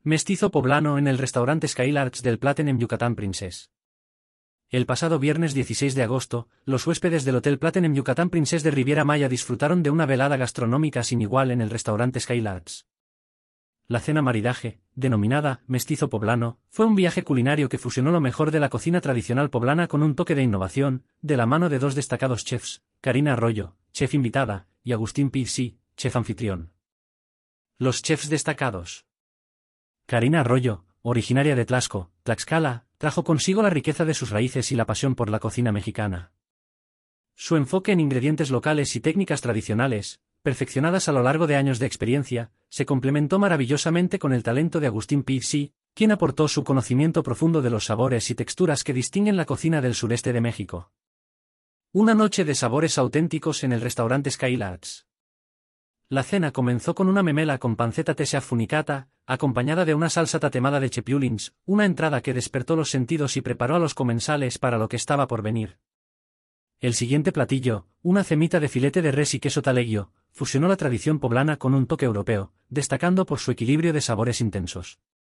Mestizo poblano en el restaurante Skylarks del Platinum Yucatán Princess. El pasado viernes 16 de agosto, los huéspedes del Hotel Platinum Yucatán Princess de Riviera Maya disfrutaron de una velada gastronómica sin igual en el restaurante Skylarks. La cena maridaje, denominada Mestizo Poblano, fue un viaje culinario que fusionó lo mejor de la cocina tradicional poblana con un toque de innovación, de la mano de dos destacados chefs, Karina Arroyo, chef invitada, y Agustín Pizzi, chef anfitrión. Los chefs destacados. Karina Arroyo, originaria de Tlaxco, Tlaxcala, trajo consigo la riqueza de sus raíces y la pasión por la cocina mexicana. Su enfoque en ingredientes locales y técnicas tradicionales, perfeccionadas a lo largo de años de experiencia, se complementó maravillosamente con el talento de Agustín Pizzi, quien aportó su conocimiento profundo de los sabores y texturas que distinguen la cocina del sureste de México. Una noche de sabores auténticos en el restaurante Skylarks. La cena comenzó con una memela con panceta tesea funicata, acompañada de una salsa tatemada de chepiulins, una entrada que despertó los sentidos y preparó a los comensales para lo que estaba por venir. El siguiente platillo, una cemita de filete de res y queso taleggio, fusionó la tradición poblana con un toque europeo, destacando por su equilibrio de sabores intensos.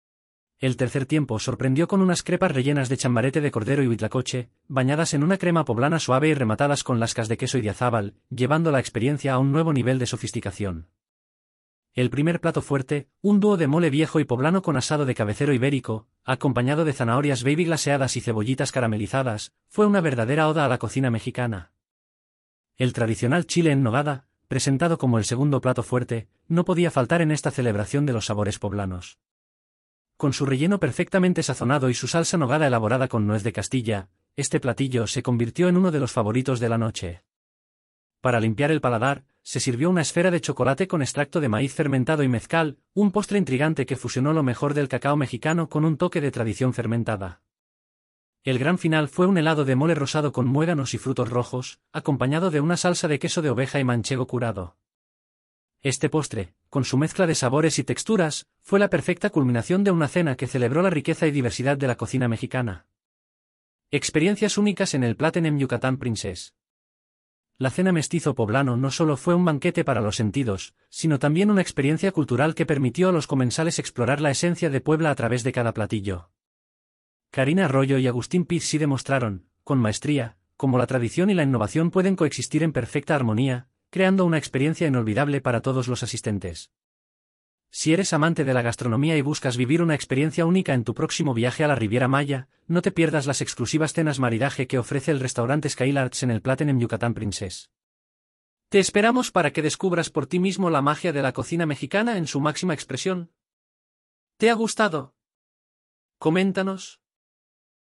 El tercer tiempo sorprendió con unas crepas rellenas de chambarete de cordero y huitlacoche, bañadas en una crema poblana suave y rematadas con lascas de queso idiazábal, llevando la experiencia a un nuevo nivel de sofisticación. El primer plato fuerte, un dúo de mole viejo y poblano con asado de cabecero ibérico, acompañado de zanahorias baby glaseadas y cebollitas caramelizadas, fue una verdadera oda a la cocina mexicana. El tradicional chile en nogada, presentado como el segundo plato fuerte, no podía faltar en esta celebración de los sabores poblanos. Con su relleno perfectamente sazonado y su salsa nogada elaborada con nuez de Castilla, este platillo se convirtió en uno de los favoritos de la noche. Para limpiar el paladar, se sirvió una esfera de chocolate con extracto de maíz fermentado y mezcal, un postre intrigante que fusionó lo mejor del cacao mexicano con un toque de tradición fermentada. El gran final fue un helado de mole rosado con muéganos y frutos rojos, acompañado de una salsa de queso de oveja y manchego curado. Este postre, con su mezcla de sabores y texturas, fue la perfecta culminación de una cena que celebró la riqueza y diversidad de la cocina mexicana. Experiencias únicas en el Platinum Yucatán Princess. La cena mestizo poblano no solo fue un banquete para los sentidos, sino también una experiencia cultural que permitió a los comensales explorar la esencia de Puebla a través de cada platillo. Karina Arroyo y Agustín Pizzi demostraron, con maestría, cómo la tradición y la innovación pueden coexistir en perfecta armonía, creando una experiencia inolvidable para todos los asistentes. Si eres amante de la gastronomía y buscas vivir una experiencia única en tu próximo viaje a la Riviera Maya, no te pierdas las exclusivas cenas maridaje que ofrece el restaurante Skylarks en el Platinum Yucatán Princess. Te esperamos para que descubras por ti mismo la magia de la cocina mexicana en su máxima expresión. ¿Te ha gustado? Coméntanos.